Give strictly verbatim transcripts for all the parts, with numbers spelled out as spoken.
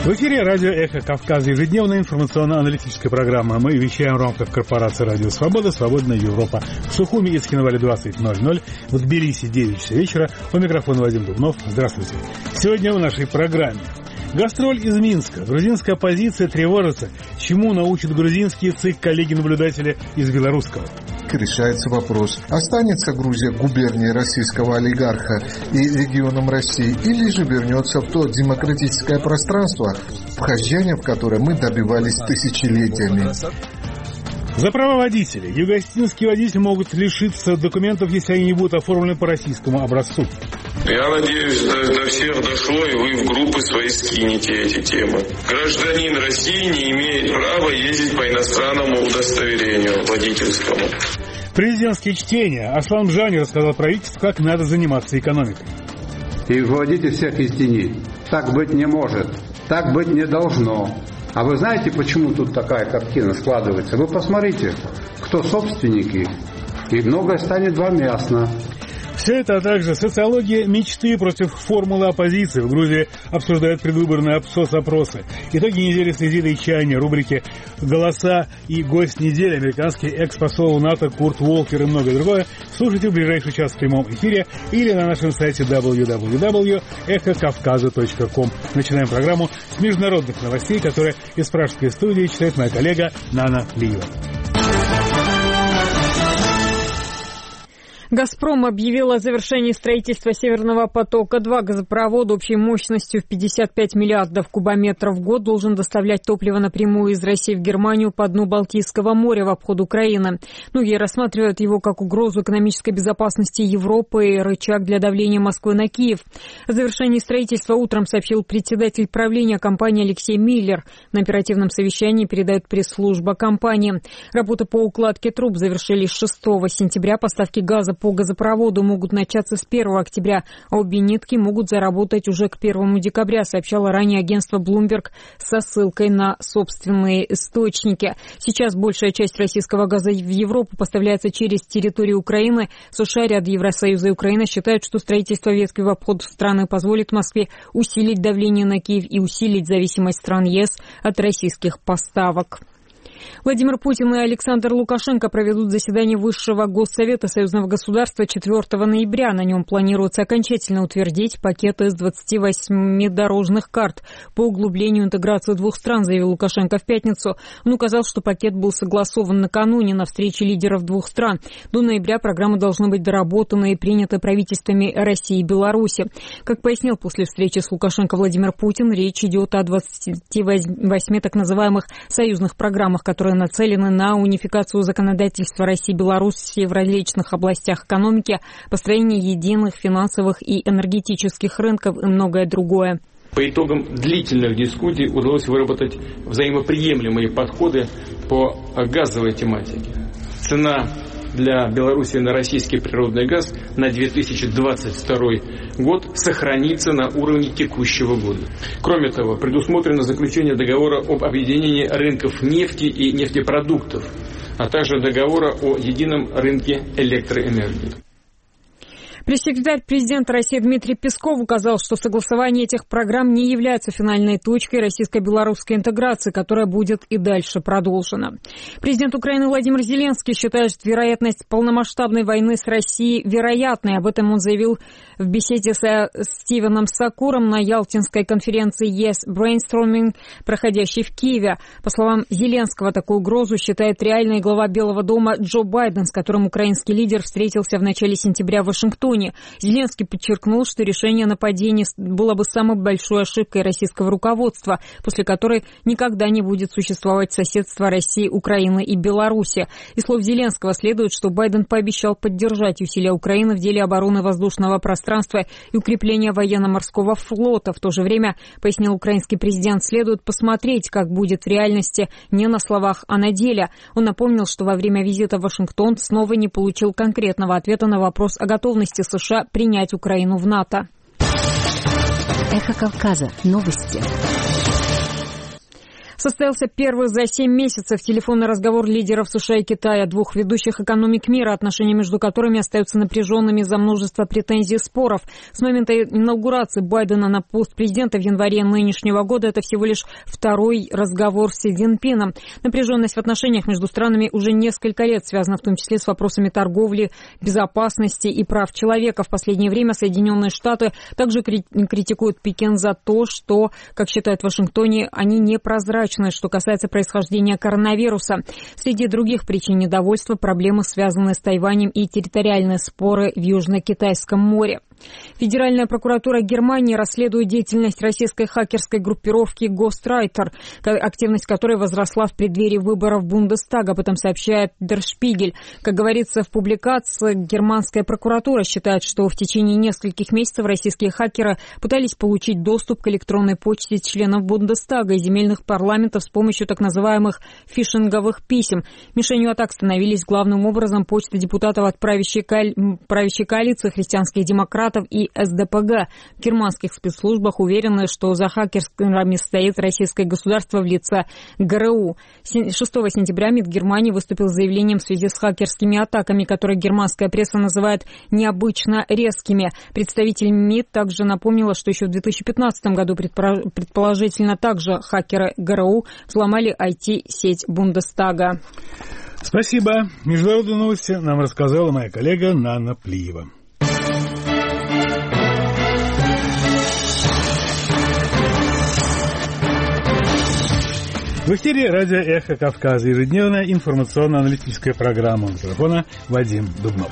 В эфире радио «Эхо Кавказа», ежедневная информационно-аналитическая программа. Мы вещаем в рамках корпорации «Радио Свобода», «Свободная Европа». В Сухуми и Цхинвале двадцать ноль ноль, в Тбилиси девять часов вечера. У микрофона Вадим Дубнов. Здравствуйте. Сегодня в нашей программе. Гастроль из Минска. Грузинская оппозиция тревожится. Чему научат грузинские ЦИК коллеги-наблюдатели из белорусского? Решается вопрос, останется Грузия губернией российского олигарха и регионом России, или же вернется в то демократическое пространство, вхождения в которое мы добивались тысячелетиями. За права водителей. Юго-осетинские водители могут лишиться документов, если они не будут оформлены по российскому образцу. Я надеюсь, до, до всех дошло, и вы в группы свои скинете эти темы. Гражданин России не имеет права ездить по иностранному удостоверению водительскому. Президентские чтения. Аслан Джани рассказал правительству, как надо заниматься экономикой. И вводите всех из тени. Так быть не может. Так быть не должно. А вы знаете, почему тут такая картина складывается? Вы посмотрите, кто собственники, и многое станет вам ясно. Все это, а также социология мечты против формулы оппозиции. В Грузии обсуждают предвыборные соцопросы. Итоги недели с визитой Чайни, рубрики «Голоса» и «Гость недели», американский экс-посол НАТО Курт Волкер и многое другое. Слушайте в ближайший час в прямом эфире или на нашем сайте дабл ю дабл ю дабл ю точка эхо кавказа точка ком. Начинаем программу с международных новостей, которые из пражской студии читает моя коллега Нана Лиева. «Газпром» объявил о завершении строительства «Северного потока-два». Газопровод общей мощностью в пятьдесят пять миллиардов кубометров в год должен доставлять топливо напрямую из России в Германию по дну Балтийского моря в обход Украины. Многие рассматривают его как угрозу экономической безопасности Европы и рычаг для давления Москвы на Киев. О завершении строительства утром сообщил председатель правления компании Алексей Миллер. На оперативном совещании передает пресс-служба компании. Работы по укладке труб завершились шестого сентября. Поставки газа по газопроводу могут начаться с первого октября, а обе нитки могут заработать уже к первому декабря, сообщало ранее агентство Bloomberg со ссылкой на собственные источники. Сейчас большая часть российского газа в Европу поставляется через территорию Украины. США, ряд Евросоюза и Украина считают, что строительство ветки в обход страны позволит Москве усилить давление на Киев и усилить зависимость стран ЕС от российских поставок. Владимир Путин и Александр Лукашенко проведут заседание Высшего Госсовета Союзного государства четвёртого ноября. На нем планируется окончательно утвердить пакет из двадцати восьми дорожных карт по углублению интеграции двух стран, заявил Лукашенко в пятницу. Он указал, что пакет был согласован накануне на встрече лидеров двух стран. До ноября программа должна быть доработана и принята правительствами России и Беларуси. Как пояснил после встречи с Лукашенко Владимир Путин, речь идет о двадцати восьми так называемых союзных программах, которые нацелены на унификацию законодательства России и Беларуси в различных областях экономики, построение единых финансовых и энергетических рынков и многое другое. По итогам длительных дискуссий удалось выработать взаимоприемлемые подходы по газовой тематике. Цена для Беларуси на российский природный газ на две тысячи двадцать второй год сохранится на уровне текущего года. Кроме того, предусмотрено заключение договора об объединении рынков нефти и нефтепродуктов, а также договора о едином рынке электроэнергии. Пресс-секретарь президента России Дмитрий Песков указал, что согласование этих программ не является финальной точкой российско-белорусской интеграции, которая будет и дальше продолжена. Президент Украины Владимир Зеленский считает, что вероятность полномасштабной войны с Россией вероятной. Об этом он заявил в беседе со Стивеном Сакуром на Ялтинской конференции Yes Brainstorming, проходящей в Киеве. По словам Зеленского, такую угрозу считает реальный глава Белого дома Джо Байден, с которым украинский лидер встретился в начале сентября в Вашингтоне. Зеленский подчеркнул, что решение о нападении было бы самой большой ошибкой российского руководства, после которой никогда не будет существовать соседство России, Украины и Беларуси. Из слов Зеленского следует, что Байден пообещал поддержать усилия Украины в деле обороны воздушного пространства и укрепления военно-морского флота. В то же время, пояснил украинский президент, следует посмотреть, как будет в реальности, не на словах, а на деле. Он напомнил, что во время визита в Вашингтон снова не получил конкретного ответа на вопрос о готовности США принять Украину в НАТО. Эхо Кавказа. Новости. Состоялся первый за семь месяцев телефонный разговор лидеров США и Китая, двух ведущих экономик мира, отношения между которыми остаются напряженными из-за множества претензий и споров. С момента инаугурации Байдена на пост президента в январе нынешнего года это всего лишь второй разговор с Си Цзиньпином. Напряженность в отношениях между странами уже несколько лет связана в том числе с вопросами торговли, безопасности и прав человека. В последнее время Соединенные Штаты также критикуют Пекин за то, что, как считают в Вашингтоне, они непрозрачны, что касается происхождения коронавируса. Среди других причин недовольства проблемы, связанные с Тайванем, и территориальные споры в Южно-Китайском море. Федеральная прокуратура Германии расследует деятельность российской хакерской группировки Ghostwriter, активность которой возросла в преддверии выборов Бундестага, об этом сообщает Der Spiegel. Как говорится в публикации, германская прокуратура считает, что в течение нескольких месяцев российские хакеры пытались получить доступ к электронной почте членов Бундестага и земельных парламентов с помощью так называемых фишинговых писем. Мишенью атак становились главным образом почты депутатов от правящей, коали... правящей коалиции христианских демократов и эс дэ пэ гэ. В германских спецслужбах уверены, что за хакерами стоит российское государство в лице гэ эр у. шестого сентября МИД Германии выступил с заявлением в связи с хакерскими атаками, которые германская пресса называет необычно резкими. Представитель МИД также напомнила, что еще в две тысячи пятнадцатом году предположительно также хакеры гэ эр у взломали ай ти-сеть Бундестага. Спасибо. Международные новости нам рассказала моя коллега Нана Плиева. В эфире радио «Эхо Кавказа», ежедневная информационно-аналитическая программа. У микрофона Вадим Дубнов.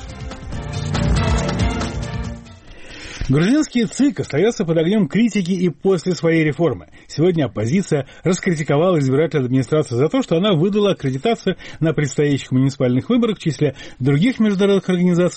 Грузинский ЦИК остается под огнем критики и после своей реформы. Сегодня оппозиция раскритиковала избирательную администрацию за то, что она выдала аккредитацию на предстоящих муниципальных выборах в числе других международных организаций